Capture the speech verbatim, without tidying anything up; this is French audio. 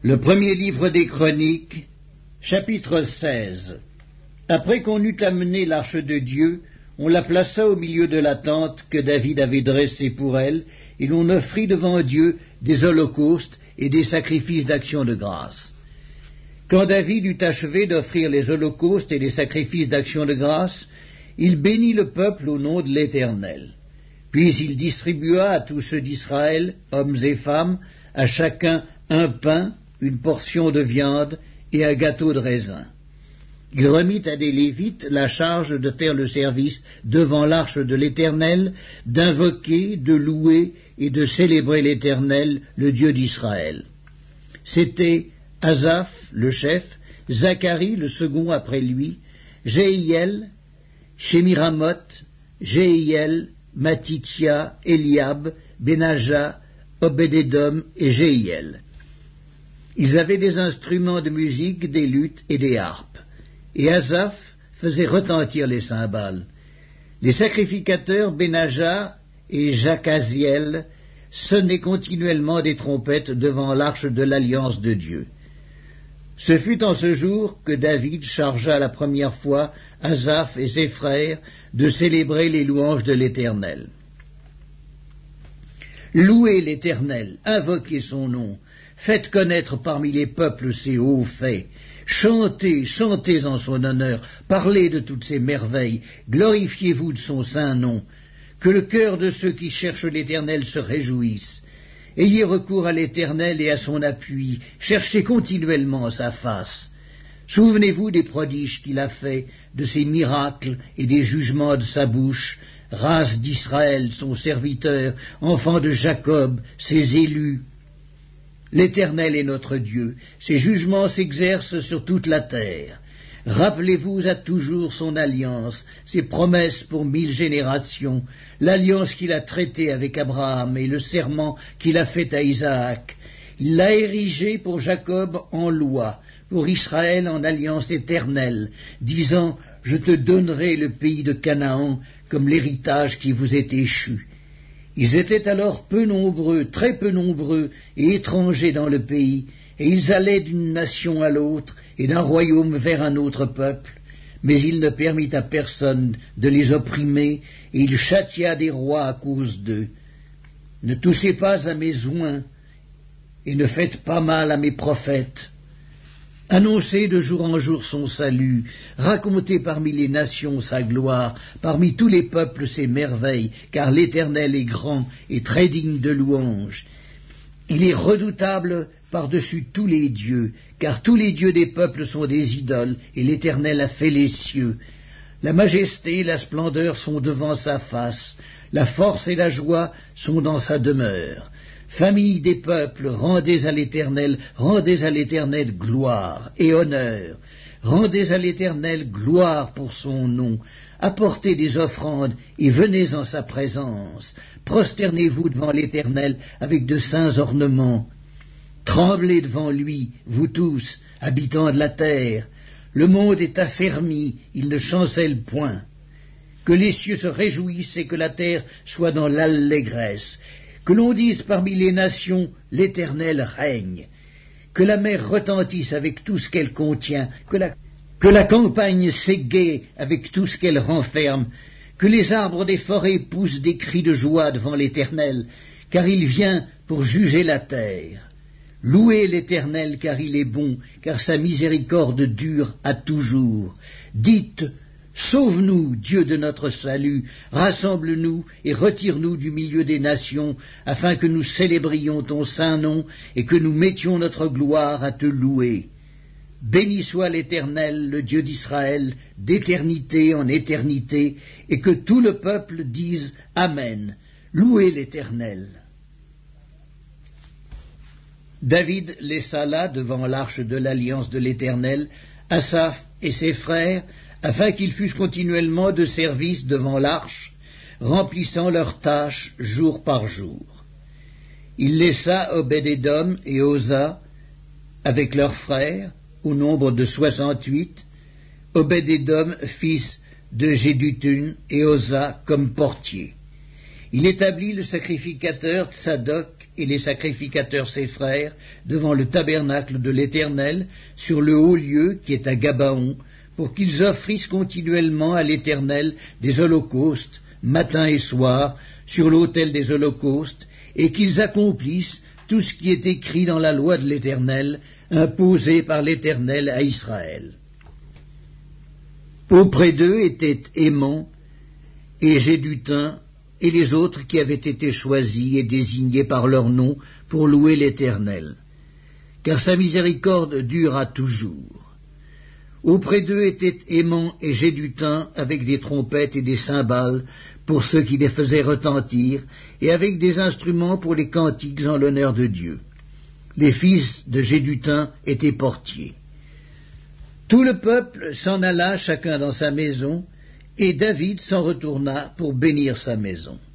Le premier livre des Chroniques, chapitre seize. Après qu'on eut amené l'arche de Dieu, on la plaça au milieu de la tente que David avait dressée pour elle, et l'on offrit devant Dieu des holocaustes et des sacrifices d'action de grâce. Quand David eut achevé d'offrir les holocaustes et les sacrifices d'action de grâce, il bénit le peuple au nom de l'Éternel. Puis il distribua à tous ceux d'Israël, hommes et femmes, à chacun un pain, une portion de viande et un gâteau de raisin. Il remit à des Lévites la charge de faire le service devant l'arche de l'Éternel, d'invoquer, de louer et de célébrer l'Éternel, le Dieu d'Israël. C'étaient Asaph, le chef, Zacharie, le second après lui, Jéhiel, Shemiramoth, Jéhiel, Matithia, Eliab, Benaja, Obed-Édom et Jéhiel. Ils avaient des instruments de musique, des luttes et des harpes. Et Asaph faisait retentir les cymbales. Les sacrificateurs Benaja et Jacaziel sonnaient continuellement des trompettes devant l'arche de l'alliance de Dieu. Ce fut en ce jour que David chargea la première fois Asaph et ses frères de célébrer les louanges de l'Éternel. Louez l'Éternel, invoquez son nom, faites connaître parmi les peuples ses hauts faits, chantez, chantez en son honneur, parlez de toutes ses merveilles, glorifiez-vous de son saint nom, que le cœur de ceux qui cherchent l'Éternel se réjouisse. Ayez recours à l'Éternel et à son appui, cherchez continuellement sa face. Souvenez-vous des prodiges qu'il a faits, de ses miracles et des jugements de sa bouche, race d'Israël, son serviteur, enfant de Jacob, ses élus. L'Éternel est notre Dieu, ses jugements s'exercent sur toute la terre. Rappelez-vous à toujours son alliance, ses promesses pour mille générations, l'alliance qu'il a traitée avec Abraham et le serment qu'il a fait à Isaac. Il l'a érigé pour Jacob en loi, pour Israël en alliance éternelle, disant « Je te donnerai le pays de Canaan comme l'héritage qui vous est échu ». Ils étaient alors peu nombreux, très peu nombreux et étrangers dans le pays, et ils allaient d'une nation à l'autre et d'un royaume vers un autre peuple, mais il ne permit à personne de les opprimer, et il châtia des rois à cause d'eux. Ne touchez pas à mes oints, et ne faites pas mal à mes prophètes. Annoncez de jour en jour son salut, racontez parmi les nations sa gloire, parmi tous les peuples ses merveilles, car l'Éternel est grand et très digne de louange. Il est redoutable par-dessus tous les dieux, car tous les dieux des peuples sont des idoles, et l'Éternel a fait les cieux. La majesté et la splendeur sont devant sa face, la force et la joie sont dans sa demeure. Famille des peuples, rendez à l'Éternel, rendez à l'Éternel gloire et honneur. Rendez à l'Éternel gloire pour son nom. Apportez des offrandes et venez en sa présence. Prosternez-vous devant l'Éternel avec de saints ornements. Tremblez devant lui, vous tous, habitants de la terre. Le monde est affermi, il ne chancelle point. Que les cieux se réjouissent et que la terre soit dans l'allégresse. Que l'on dise parmi les nations, l'Éternel règne. Que la mer retentisse avec tout ce qu'elle contient. Que la, que la campagne s'égaie avec tout ce qu'elle renferme. Que les arbres des forêts poussent des cris de joie devant l'Éternel, car il vient pour juger la terre. Louez l'Éternel, car il est bon, car sa miséricorde dure à toujours. Dites, sauve-nous, Dieu de notre salut, rassemble-nous et retire-nous du milieu des nations, afin que nous célébrions ton saint nom et que nous mettions notre gloire à te louer. Béni soit l'Éternel, le Dieu d'Israël, d'éternité en éternité, et que tout le peuple dise Amen. Louez l'Éternel. David laissa là, devant l'arche de l'alliance de l'Éternel, Asaph et ses frères, afin qu'ils fussent continuellement de service devant l'arche, remplissant leurs tâches jour par jour. Il laissa Obed-Édom et Osa avec leurs frères, au nombre de soixante-huit, Obed-Édom, fils de Jéduthun, et Osa comme portier. Il établit le sacrificateur Tsadok et les sacrificateurs ses frères devant le tabernacle de l'Éternel sur le haut lieu qui est à Gabaon, pour qu'ils offrissent continuellement à l'Éternel des holocaustes, matin et soir, sur l'autel des holocaustes, et qu'ils accomplissent tout ce qui est écrit dans la loi de l'Éternel, imposée par l'Éternel à Israël. Auprès d'eux étaient Héman et Jéduthun, et les autres qui avaient été choisis et désignés par leur nom pour louer l'Éternel, car sa miséricorde dura toujours. Auprès d'eux étaient Héman et Jéduthun avec des trompettes et des cymbales pour ceux qui les faisaient retentir, et avec des instruments pour les cantiques en l'honneur de Dieu. Les fils de Jéduthun étaient portiers. Tout le peuple s'en alla chacun dans sa maison, et David s'en retourna pour bénir sa maison.